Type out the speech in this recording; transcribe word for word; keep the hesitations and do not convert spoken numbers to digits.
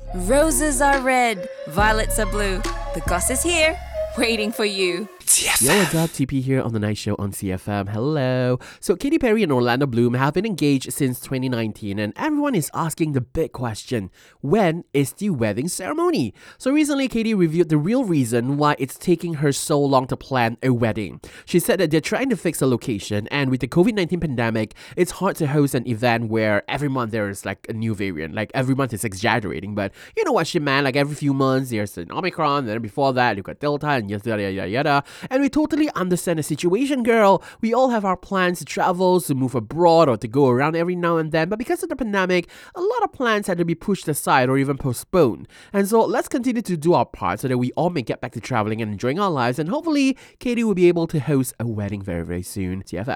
Roses are red, violets are blue. The goss is here, waiting for you. Yo, what's up? T P here on The Night Show on C F M. Hello. So, Katy Perry and Orlando Bloom have been engaged since twenty nineteen, and everyone is asking the big question: when is the wedding ceremony? So, recently, Katy revealed the real reason why it's taking her so long to plan a wedding. She said that they're trying to fix a location, and with the covid nineteen pandemic, it's hard to host an event where every month there is like a new variant. Like, every month is exaggerating, but you know what she meant? Like, every few months there's an Omicron, and then before that, you've got Delta, and yada yada yada yada. And we totally understand the situation, girl. We all have our plans to travel, to move abroad, or to go around every now and then. But because of the pandemic, a lot of plans had to be pushed aside or even postponed. And so let's continue to do our part so that we all may get back to traveling and enjoying our lives. And hopefully, Katy will be able to host a wedding very, very soon. T F M.